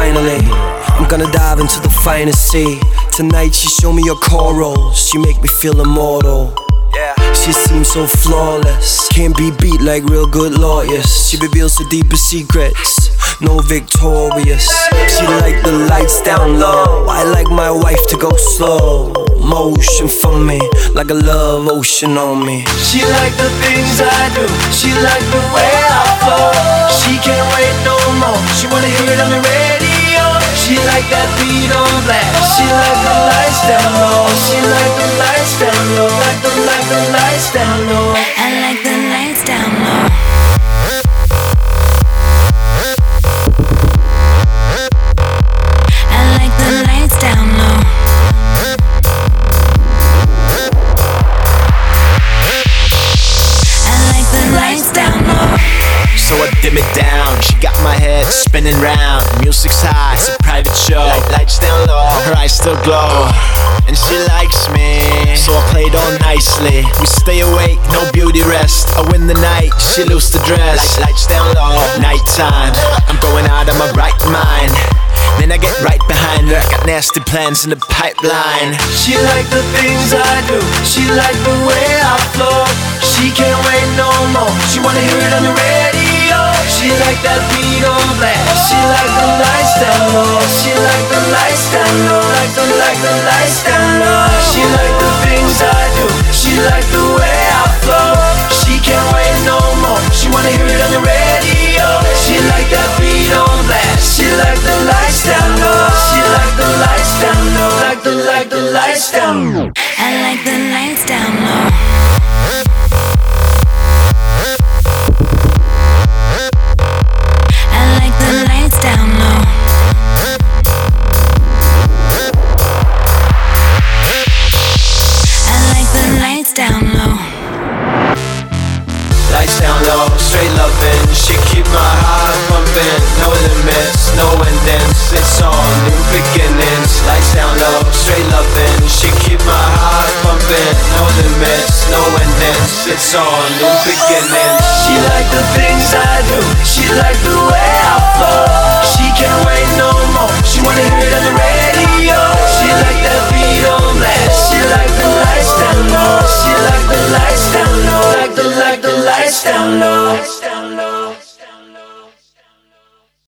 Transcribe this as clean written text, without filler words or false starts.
finally, I'm gonna dive into the finest sea. Tonight she show me her corals, she make me feel immortal. She seems so flawless, can't be beat like real good lawyers. She reveals the deepest secrets, no victorious. She like the lights down low, I like my wife to go slow motion for me, like a love ocean on me. She like the things I do, she like the way I flow. She can't wait no more, she wanna hear it on the radio. She like that beat on blast, she like the lights down low. She like the lights down low, like the lights down low. I like the lights down low. I like the lights down low. I like the lights down low. So I dim it down, she got my head spinning round. Music's high, it's a private show. Lights down low, her eyes still glow. And she likes me, so I played all nicely. We stay awake, no beauty rest. I win the night, she lose the dress. Lights down low, nighttime, I'm going out of my right mind. Then I get right behind her, I got nasty plans in the pipeline. She like the things I do, she like the way I flow. She can't wait no more, she wanna hear it on the radio. She like that beat on blast, she like the lights down low. She like the lights down low, like the lights down low. She like the things I do, she like the way I flow. She can't wait no more, she wanna hear it on the radio. She like that beat on blast, she like the lights down low. She like the lights down low, like the lights down low. I like the lights down low. I like the lights down low. I like the lights down low. Lights down low, straight loving. She keep my heart pumping. No limits, no endings. It's all new beginnings. Lights down low, straight loving. She keep my heart pumping. No limits, no endings. It's all new beginnings. She like the things I do, she like the way